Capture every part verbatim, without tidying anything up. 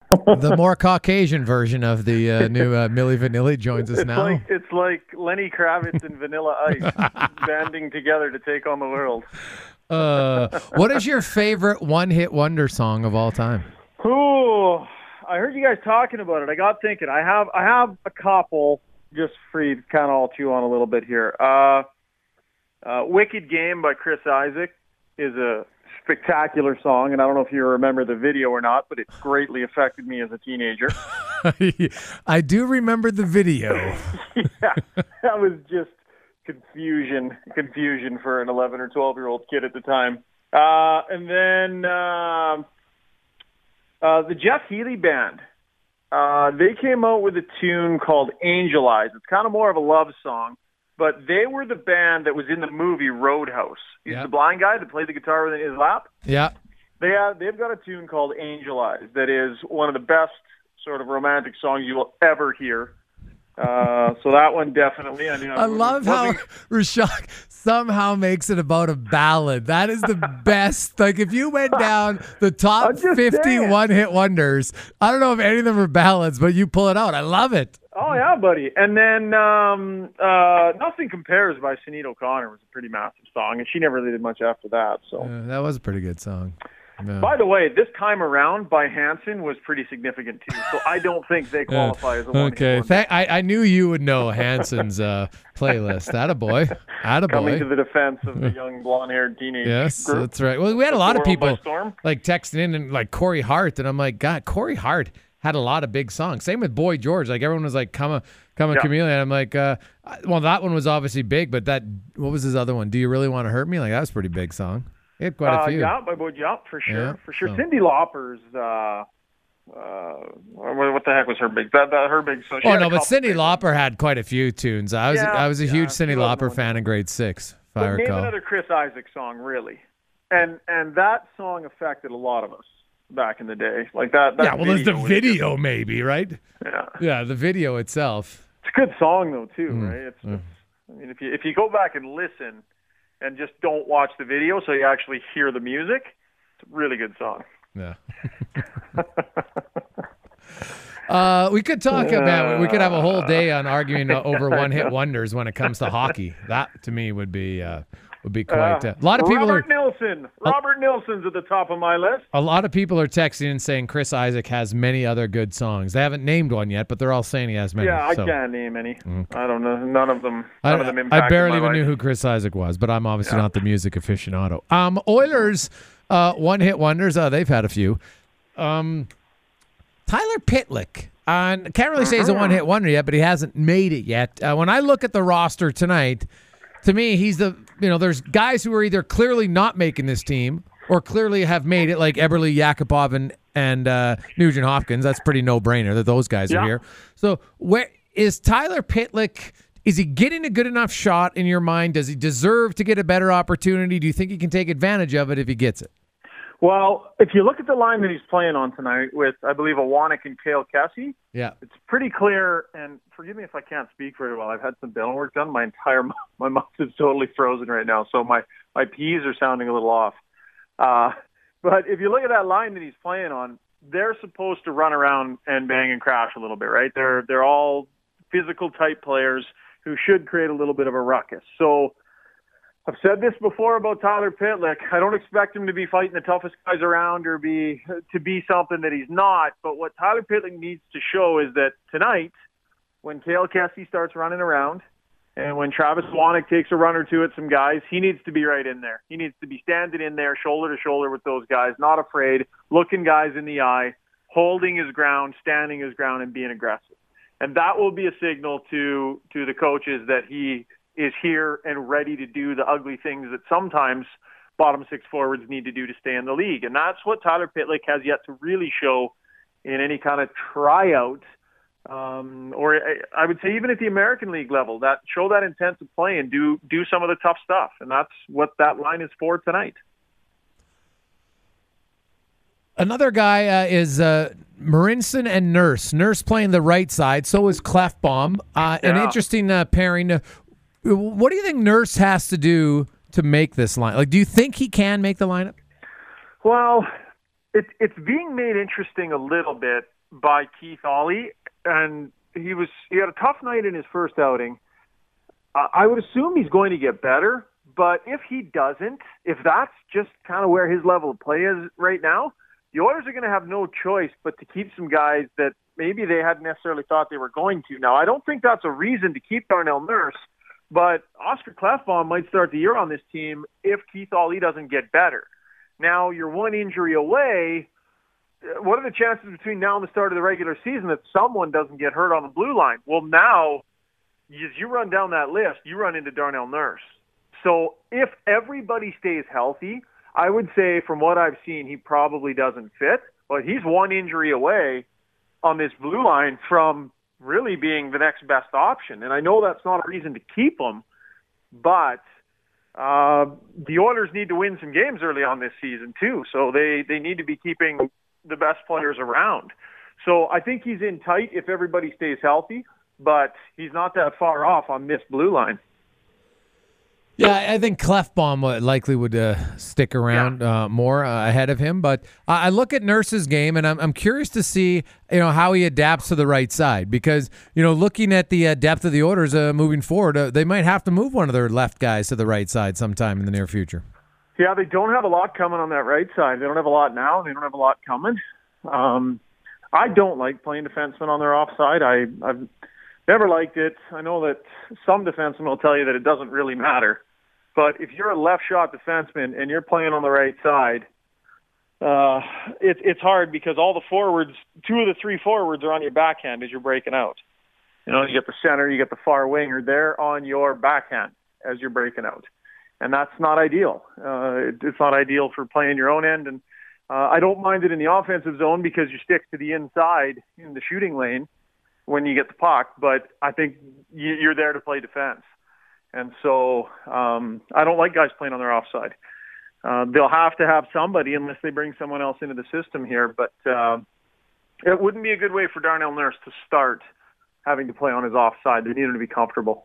The more Caucasian version of the uh, new uh, Milli Vanilli joins us it's now. Like, it's like Lenny Kravitz and Vanilla Ice banding together to take on the world. Uh, what is your favorite one-hit wonder song of all time? Ooh, I heard you guys talking about it. I got thinking. I have I have a couple just for you to kind of all chew on a little bit here. Uh, uh, Wicked Game by Chris Isaak is a spectacular song, and I don't know if you remember the video or not, but it greatly affected me as a teenager. I do remember the video. Yeah, that was just confusion, confusion for an eleven or twelve-year-old kid at the time. Uh, and then uh, uh, the Jeff Healey Band, uh, they came out with a tune called Angel Eyes. It's kind of more of a love song, but they were the band that was in the movie Roadhouse. He's Yep. the blind guy that played the guitar within his lap. Yeah. They have, they've got a tune called Angel Eyes that is one of the best sort of romantic songs you will ever hear. Uh, so that one definitely. I mean, I love how Rashak somehow makes it about a ballad. That is the best. Like, if you went down the top I'm just fifty saying. one-hit wonders, I don't know if any of them are ballads, but you pull it out. I love it. Oh, yeah, buddy. And then um, uh, Nothing Compares by Sinead O'Connor was a pretty massive song, and she never really did much after that. So, Uh, that was a pretty good song. Yeah. by the way, This Time Around by Hanson was pretty significant too. So I don't think they qualify as a one. Okay, Th- I, I knew you would know Hanson's uh, playlist. Attaboy. Coming to Attaboy. the defense of the young blonde-haired teenage Yes, group. that's right. Well, we had a lot of Took the world people by storm. like texting in and like Corey Hart, and I'm like, God, Corey Hart had a lot of big songs. Same with Boy George. Like everyone was like, "Come a, come a Yeah. chameleon." I'm like, uh, well, that one was obviously big, but that what was his other one? Do You Really Want to Hurt Me? Like that was a pretty big song. He had quite Uh, a few. yeah, by Boy Jump, for sure. Yeah, for sure. so. Cyndi Lauper's, uh, uh, what, what the heck was her big, that, that, her big, so she Oh had a no, but couple Cyndi big Lauper had quite a few tunes. I was Yeah, I was a yeah, huge she Cyndi was Lauper one. fan in grade six, if I But name recall. another Chris Isaak song, really. And and that song affected a lot of us back in the day. Like that. that Yeah, well, there's the was video, maybe, right? just- yeah, Yeah, the video itself. it's a good song though too, Mm, right? It's, mm. it's. I mean, if you if you go back and listen, and just don't watch the video, so you actually hear the music, it's a really good song. Yeah. Uh, we could talk about. We could have a whole day on arguing over one-hit wonders when it comes to hockey. That to me would be uh, would be quite. Uh, a lot of people Robert are. Nilsson. Robert Nilsson's at the top of my list. A lot of people are texting and saying Chris Isaak has many other good songs. They haven't named one yet, but they're all saying he has many. Yeah, I so. can't name any. I don't know. None of them. I, None of them impacted I barely my even life. knew who Chris Isaak was, but I'm obviously not the music aficionado. Um, Oilers, uh, one-hit wonders. Uh, they've had a few. Um, Tyler Pitlick. Uh, can't really say he's a one-hit wonder yet, but he hasn't made it yet. Uh, when I look at the roster tonight, to me, he's the you know. There's guys who are either clearly not making this team or clearly have made it, like Eberle, Yakupov, and and uh, Nugent Hopkins. That's pretty no-brainer that those guys Yeah. are here. So where is Tyler Pitlick? Is he getting a good enough shot in your mind? Does he deserve to get a better opportunity? Do you think he can take advantage of it if he gets it? Well, if you look at the line that he's playing on tonight with, I believe, Awanek and Kale Kessie, Yeah. it's pretty clear, and forgive me if I can't speak very well. I've had some dental work done. My entire mouth, my mouth is totally frozen right now, so my, my P's are sounding a little off. Uh, but if you look at that line that he's playing on, they're supposed to run around and bang and crash a little bit, right? They're they're all physical type players who should create a little bit of a ruckus. So I've said this before about Tyler Pitlick. I don't expect him to be fighting the toughest guys around or be to be something that he's not. But what Tyler Pitlick needs to show is that tonight, when Kale Kessie starts running around and when Travis Awanek takes a run or two at some guys, he needs to be right in there. He needs to be standing in there shoulder to shoulder with those guys, not afraid, looking guys in the eye, holding his ground, standing his ground, and being aggressive. And that will be a signal to to the coaches that he is here and ready to do the ugly things that sometimes bottom six forwards need to do to stay in the league. And that's what Tyler Pitlick has yet to really show in any kind of tryout, um, or I would say even at the American League level, that show that intensive play and do, do some of the tough stuff. And that's what that line is for tonight. Another guy uh, is uh, Marinson and Nurse. Nurse playing the right side. So is Clefbaum. Uh, An Yeah. interesting uh, pairing. Uh, what do you think Nurse has to do to make this line? Like, do you think he can make the lineup? Well, it, it's being made interesting a little bit by Keith Ollie, and he was he had a tough night in his first outing. Uh, I would assume he's going to get better, but if he doesn't, if that's just kind of where his level of play is right now, the Oilers are going to have no choice but to keep some guys that maybe they hadn't necessarily thought they were going to. Now, I don't think that's a reason to keep Darnell Nurse, but Oscar Klefbom might start the year on this team if Keith Ollie doesn't get better. Now, you're one injury away. What are the chances between now and the start of the regular season that someone doesn't get hurt on the blue line? Well, now, as you run down that list, you run into Darnell Nurse. So if everybody stays healthy, I would say from what I've seen, he probably doesn't fit. But he's one injury away on this blue line from really being the next best option. And I know that's not a reason to keep him, but uh, the Oilers need to win some games early on this season too. So they, they need to be keeping the best players around. So I think he's in tight if everybody stays healthy, but he's not that far off on this blue line. Yeah, I think Klefbom likely would uh, stick around yeah. uh, more uh, ahead of him. But I look at Nurse's game, and I'm, I'm curious to see you know how he adapts to the right side because you know looking at the uh, depth of the Oilers uh, moving forward, uh, they might have to move one of their left guys to the right side sometime in the near future. Yeah, they don't have a lot coming on that right side. They don't have a lot now. They don't have a lot coming. Um, I don't like playing defensemen on their offside. I, I've never liked it. I know that some defensemen will tell you that it doesn't really matter. But if you're a left-shot defenseman and you're playing on the right side, uh, it, it's hard because all the forwards, two of the three forwards are on your backhand as you're breaking out. You know, you get the center, you get the far winger. They're on your backhand as you're breaking out. And that's not ideal. Uh, it, it's not ideal for playing your own end. And uh, I don't mind it in the offensive zone because you stick to the inside in the shooting lane when you get the puck. But I think you, you're there to play defense. And so um, I don't like guys playing on their offside. Uh, they'll have to have somebody unless they bring someone else into the system here. But uh, it wouldn't be a good way for Darnell Nurse to start having to play on his offside. They need him to be comfortable.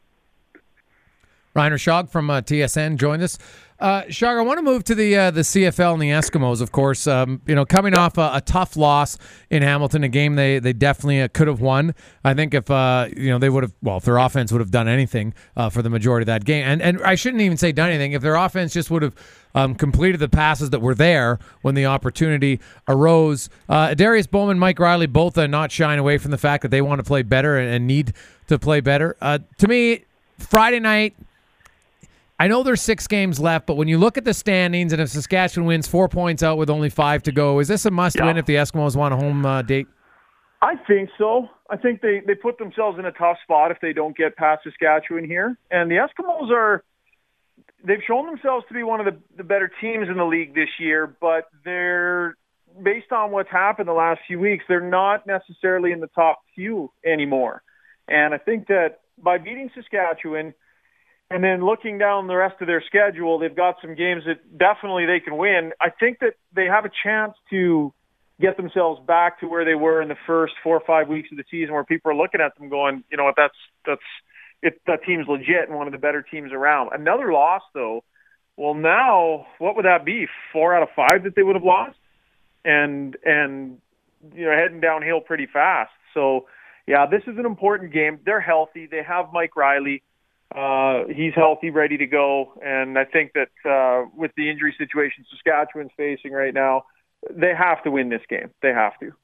Rainer Schog from uh, T S N joined us. Uh, Schog, I want to move to the uh, the C F L and the Eskimos, of course. Um, you know, coming off a, a tough loss in Hamilton, a game they they definitely uh, could have won. I think if uh, you know they would have, well, if their offense would have done anything uh, for the majority of that game, and and I shouldn't even say done anything. If their offense just would have um, completed the passes that were there when the opportunity arose, uh, Darius Bowman, Mike Riley, both are not shying away from the fact that they want to play better and, and need to play better. Uh, to me, Friday night. I know there's six games left, but when you look at the standings and if Saskatchewan wins four points out with only five to go, is this a must-win yeah. if the Eskimos want a home uh, date? I think so. I think they, they put themselves in a tough spot if they don't get past Saskatchewan here. And the Eskimos are – they've shown themselves to be one of the, the better teams in the league this year, but they're – based on what's happened the last few weeks, they're not necessarily in the top few anymore. And I think that by beating Saskatchewan – and then looking down the rest of their schedule, they've got some games that definitely they can win. I think that they have a chance to get themselves back to where they were in the first four or five weeks of the season where people are looking at them going, you know what, that's, that's, it, that team's legit and one of the better teams around. Another loss, though, well, now, what would that be? Four out of five that they would have lost? And, and you know, heading downhill pretty fast. So, yeah, this is an important game. They're healthy. They have Mike Riley. Uh, he's healthy, ready to go, and I think that uh, with the injury situation Saskatchewan's facing right now, they have to win this game. They have to.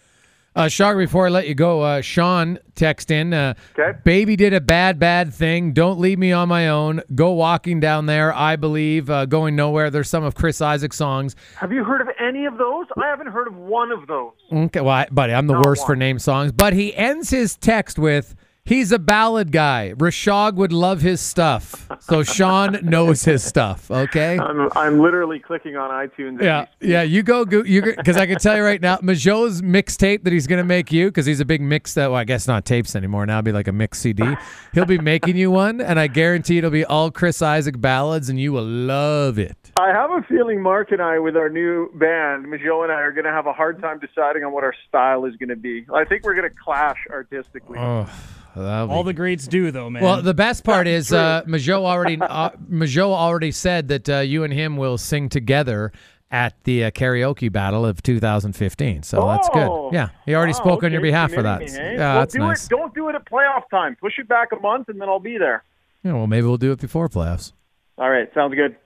Uh, Schog, before I let you go, uh, Sean text in, uh, okay. Baby did a bad, bad thing. Don't leave me on my own. Go walking down there, I believe. Uh, going nowhere. There's some of Chris Isaac's songs. Have you heard of any of those? I haven't heard of one of those. Okay, well, I, buddy, I'm the Not worst one. for name songs. But he ends his text with, he's a ballad guy. Rashog would love his stuff. So Sean knows his stuff, okay? I'm, I'm literally clicking on iTunes. Yeah, yeah. You go, go you because I can tell you right now, Majot's mixtape that he's going to make you, because he's a big mix that, well, I guess not tapes anymore. Now it'll be like a mix C D. He'll be making you one, and I guarantee it'll be all Chris Isaak ballads, and you will love it. I have a feeling Mark and I, with our new band, Majot and I, are going to have a hard time deciding on what our style is going to be. I think we're going to clash artistically. Oh. All the greats do, though, man. Well, the best part That's is uh, Majot already uh, Majot already said that uh, you and him will sing together, at the uh, karaoke battle of two thousand fifteen. So oh, that's good. Yeah, he already wow, spoke okay. on your behalf Committing for that. Me, hey? Yeah, well, that's do nice. It, don't do it at playoff time. Push it back a month, and then I'll be there. Yeah, well, maybe we'll do it before playoffs. All right, sounds good.